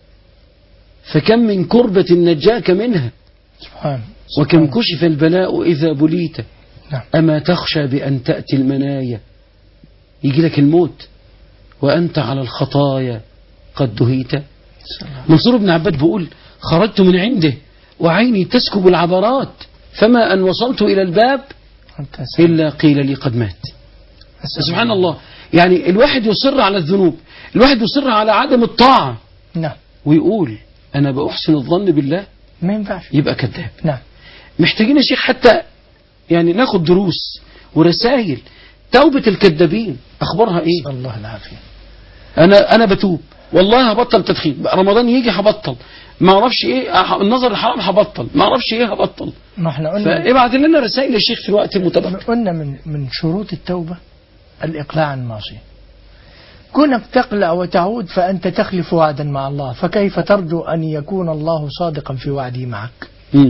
فكم من كربة نجاك منها، سبحان وكم كشف البلاء إذا بليت. نعم. أما تخشى بأن تأتي المنايا، يجي لك الموت وأنت على الخطايا قد دهيت. منصور بن عباد بيقول خرجت من عنده وعيني تسكب العبرات، فما أن وصلت إلى الباب إلا قيل لي قد مات. سبحان الله. يعني الواحد يصر على الذنوب، الواحد يصر على عدم الطاعة. نعم. ويقول أنا بأحسن الظن بالله، ما ينفعش، يبقى كذاب. نعم. محتاجين يا شيخ حتى يعني ناخد دروس ورسائل. توبة الكذابين أخبارها إيه؟ صلى الله العافية. أنا بتوب والله هبطل تدخين، رمضان يجي هبطل، ما أعرفش إيه النظر الحرام هبطل، ما أعرفش إيه هبطل. ما إحنا قلنا فابعت لنا رسائل يا شيخ في الوقت المتبقي. قلنا من شروط التوبة الإقلاع عن المعصية. كونك تقلع وتعود فأنت تخلف وعدا مع الله، فكيف ترجو أن يكون الله صادقا في وعده معك؟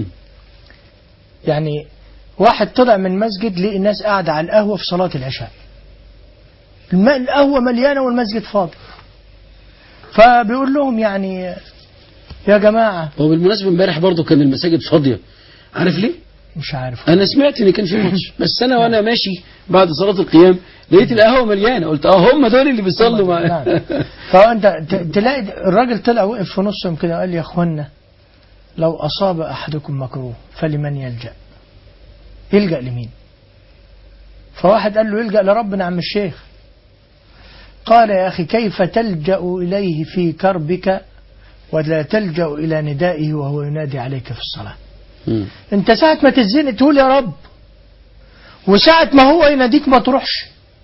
يعني واحد طلع من مسجد لقى الناس قاعدة على القهوة في صلاة العشاء، القهوة مليانة والمسجد فاضي، فبيقول لهم يعني يا جماعة. وبالمناسبة امبارح برضو كان المساجد فاضية، عارف ليه؟ مش عارف. أنا سمعت إن كان في ماتش، بس أنا وأنا ماشي بعد صلاة القيام لقيت القهوة مليانة، قلت هم دول اللي بيصلوا معايا. فأنت تلاقي الراجل طلع وقف في نصهم كده وقال يا أخوانا لو أصاب أحدكم مكروه فلمن يلجأ؟ يلجأ لمين؟ فواحد قال له يلجأ لربنا عم الشيخ. قال يا أخي كيف تلجأ إليه في كربك ولا تلجأ إلى ندائه وهو ينادي عليك في الصلاة؟ انت ساعة ما تزنق تقول يا رب، وساعة ما هو يناديك ما تروحش.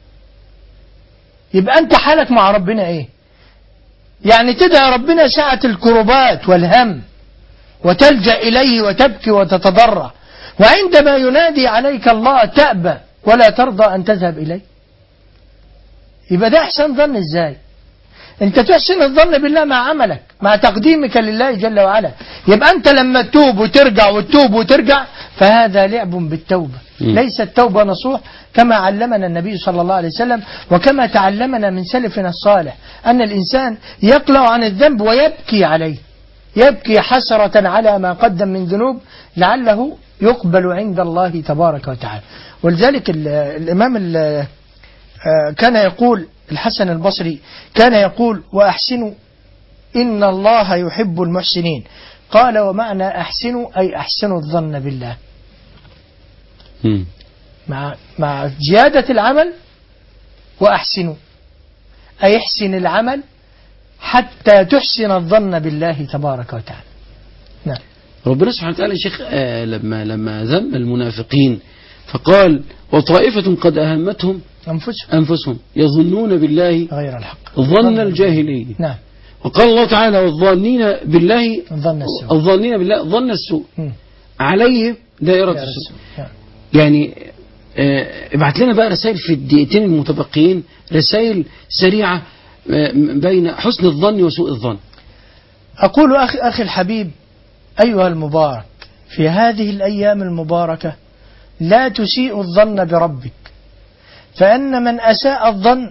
يبقى انت حالك مع ربنا ايه؟ يعني تدعي ربنا ساعة الكربات والهم وتلجأ إليه وتبكي وتتضرع، وعندما ينادي عليك الله تأبى ولا ترضى أن تذهب إليه. يبقى ده احسن ظن ازاي؟ انت تحسن الظن بالله مع عملك، مع تقديمك لله جل وعلا. يبقى انت لما تتوب وترجع وتتوب وترجع فهذا لعب بالتوبة، ليس التوبة نصوح كما علمنا النبي صلى الله عليه وسلم وكما تعلمنا من سلفنا الصالح، أن الإنسان يقلع عن الذنب ويبكي عليه، يبكي حسرة على ما قدم من ذنوب لعله يقبل عند الله تبارك وتعالى. ولذلك الإمام كان يقول، الحسن البصري كان يقول وأحسنوا إن الله يحب المحسنين. قال ومعنى أحسنوا أي أحسنوا الظن بالله، مع زيادة العمل، وأحسنوا أي احسن العمل حتى تحسن الظن بالله تبارك وتعالى. نعم. ربنا سبحانه وتعالى يا شيخ لما ذم المنافقين فقال وطائفة قد أهمتهم أنفسهم يظنون بالله غير الحق ظن الجاهلية. نعم. وقال الله تعالى والظانين بالله ظن السوء عليه دائرة السوء. يعني ابعت لنا بقى رسائل في الدقيقتين المتبقيين، رسائل سريعة بين حسن الظن وسوء الظن؟ أقول أخي الحبيب أيها المبارك، في هذه الأيام المباركة لا تسيء الظن بربك، فإن من أساء الظن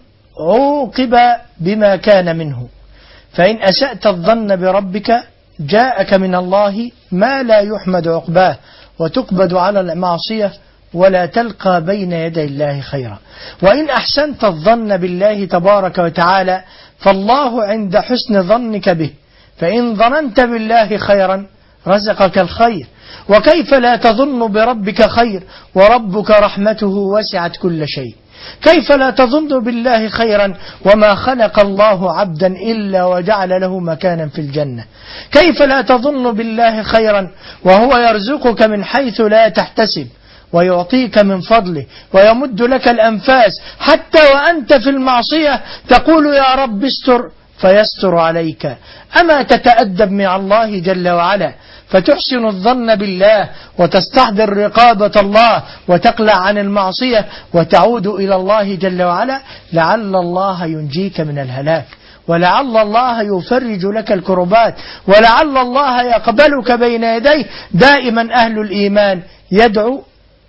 عوقب بما كان منه، فإن أسأت الظن بربك جاءك من الله ما لا يحمد عقباه، وتقبض على المعصية ولا تلقى بين يدي الله خيرا. وإن أحسنت الظن بالله تبارك وتعالى فالله عند حسن ظنك به، فإن ظننت بالله خيرا رزقك الخير، وكيف لا تظن بربك خير وربك رحمته وسعت كل شيء؟ كيف لا تظن بالله خيرا وما خلق الله عبدا إلا وجعل له مكانا في الجنة؟ كيف لا تظن بالله خيرا وهو يرزقك من حيث لا تحتسب ويعطيك من فضله ويمد لك الأنفاس، حتى وأنت في المعصية تقول يا رب استر فيستر عليك؟ أما تتأدب مع الله جل وعلا فتحسن الظن بالله وتستحضر رقابة الله وتقلع عن المعصية وتعود إلى الله جل وعلا، لعل الله ينجيك من الهلاك، ولعل الله يفرج لك الكربات، ولعل الله يقبلك بين يديه. دائما أهل الإيمان يدعو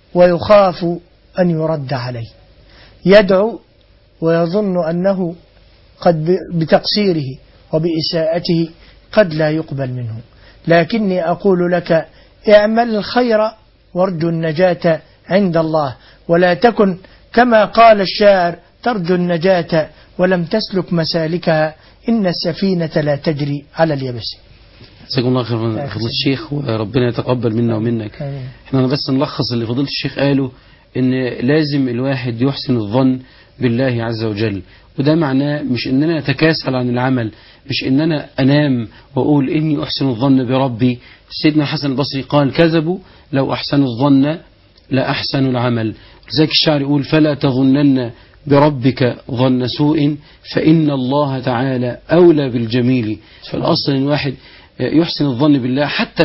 ويخاف أن يرد عليه، يدعو ويظن أنه قد بتقصيره وبإساءته قد لا يقبل منه، لكني أقول لك اعمل الخير وارجو النجاة عند الله، ولا تكن كما قال الشاعر ترجو النجاة ولم تسلك مسالكها، إن السفينة لا تجري على اليبس. جزاكم الله خير فضيلة الشيخ، وربنا يتقبل منا ومنك. احنا بس نلخص اللي فضيلة الشيخ قاله، ان لازم الواحد يحسن الظن بالله عز وجل، وده معناه مش ان انا اتكاسل عن العمل، مش ان انا انام واقول اني احسن الظن بربي. سيدنا الحسن البصري قال كذبوا لو احسنوا الظن لا احسنوا العمل. لذلك الشاعر يقول فلا تظنن بربك ظن سوء فإن الله تعالى أولى بالجميل. فالأصل إن واحد يحسن الظن بالله، حتى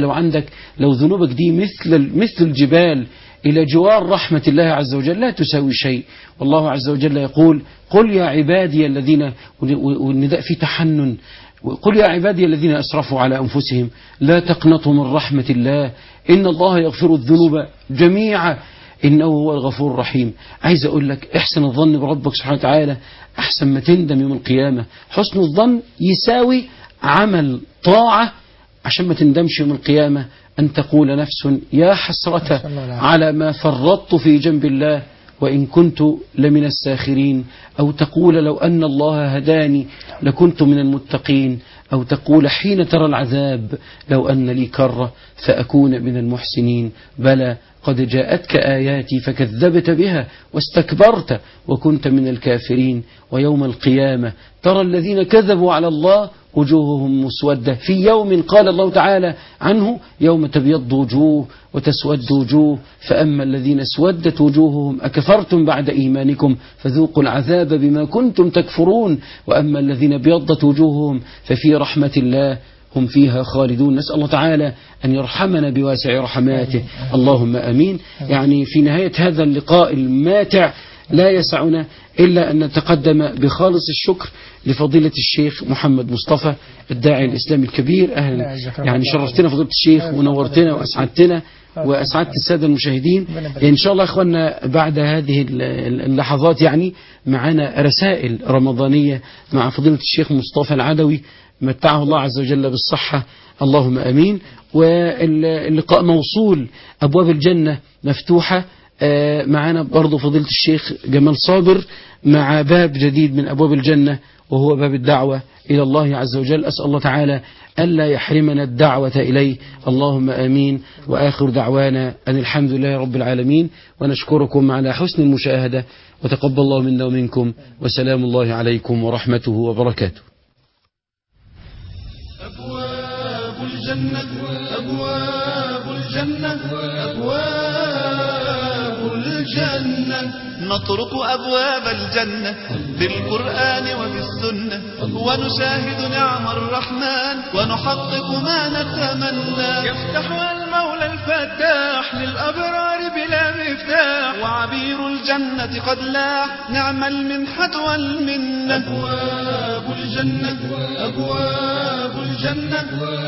لو ذنوبك دي مثل الجبال إلى جوار رحمة الله عز وجل لا تساوي شيء. والله عز وجل يقول قل يا عبادي الذين، والنداء في تحنن، قل يا عبادي الذين أسرفوا على أنفسهم لا تقنطوا من رحمة الله إن الله يغفر الذنوب جميعا إنه هو الغفور الرحيم. عايز أقول لك احسن الظن بربك سبحانه وتعالى أحسن ما تندم يوم القيامة. حسن الظن يساوي عمل طاعة عشان ما تندمش يوم القيامة، أن تقول نفس يا حسرة على ما فرطت في جنب الله وإن كنت لمن الساخرين، أو تقول لو أن الله هداني لكنت من المتقين، أو تقول حين ترى العذاب لو أن لي كرة فأكون من المحسنين. بلى قد جاءتك آياتي فكذبت بها واستكبرت وكنت من الكافرين. ويوم القيامة ترى الذين كذبوا على الله وجوههم مسودة في يوم قال الله تعالى عنه يوم تبيض وجوه وتسود وجوه، فأما الذين اسودت وجوههم أكفرتم بعد إيمانكم فذوقوا العذاب بما كنتم تكفرون، وأما الذين ابيضت وجوههم ففي رحمة الله هم فيها خالدون. نسأل الله تعالى أن يرحمنا بواسع رحماته، اللهم أمين. يعني في نهاية هذا اللقاء الماتع لا يسعنا إلا أن نتقدم بخالص الشكر لفضيلة الشيخ محمد مصطفى الداعي الإسلامي الكبير. أهلا، يعني شرفتنا فضيلة الشيخ ونورتنا وأسعدتنا وأسعدت السادة المشاهدين. إن شاء الله أخوانا بعد هذه اللحظات يعني معنا رسائل رمضانية مع فضيلة الشيخ مصطفى العدوي متعه الله عز وجل بالصحة، اللهم أمين. واللقاء موصول، أبواب الجنة مفتوحة. معنا برضو فضيلة الشيخ جمال صابر مع باب جديد من أبواب الجنة وهو باب الدعوة إلى الله عز وجل. أسأل الله تعالى ألا يحرمنا الدعوة إليه، اللهم آمين. وآخر دعوانا أن الحمد لله رب العالمين، ونشكركم على حسن المشاهدة، وتقبل الله منا ومنكم، وسلام الله عليكم ورحمته وبركاته. أبواب الجنة أبواب الجنة أبواب الجنة، نطرق أبواب الجنة بالقرآن وبالسنة ونشاهد نعم الرحمن ونحقق ما نتمنى. يفتحها المولى الفتاح للأبرار بلا مفتاح، وعبير الجنة قد لاح، نعم المنحة والمنة. أبواب الجنة أبواب الجنة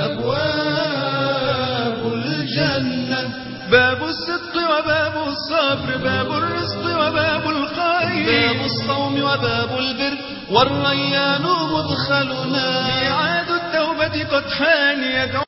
أبواب الجنة، باب الصدق وباب الصبر، باب الرزق وباب الخير، باب الصوم وباب البر، والريان مدخلنا. ميعاد التوبة قد حان، يدعو